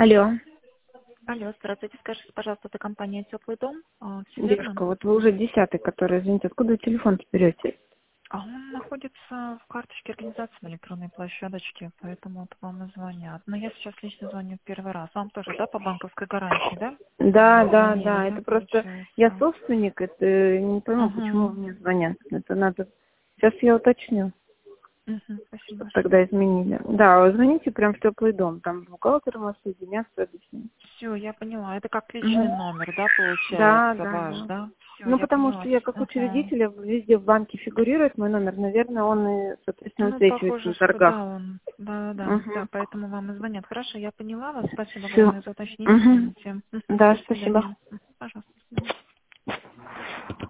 Алло, Алло, здравствуйте. Скажите, пожалуйста, это компания «Теплый дом». Все верно? девушка, вот вы уже 10-й, который, извините, откуда вы телефон берете? А он находится в карточке организации на электронной площадочке, поэтому вот вам и звонят. Но я сейчас лично звоню в первый раз. Вам тоже, да, по банковской гарантии, да? Да, да, Звонили, да, да, это просто я получается? собственник, это не пойму, почему Угу. мне звонят. Это надо. Сейчас я уточню, Угу. Спасибо чтобы большое. тогда изменили. Да, вы звоните прям в теплый дом, там бухгалтер вас соединятся, объяснить. Все, я поняла. Это как личный Мгм. номер, да, Да, получается да, ваш, да. да? Все, Ну, я потому что поняла. я как Угу. учредитель, везде в банке фигурирует мой номер, наверное, он и, соответственно, Ну, высвечивается похоже, на что да, торгах. он. Да, да, да, Угу. поэтому вам и звонят. Хорошо, я поняла вас. Спасибо Все. огромное за уточнение. Угу. Извините. Мгм. Да, До спасибо. свидания. Пожалуйста.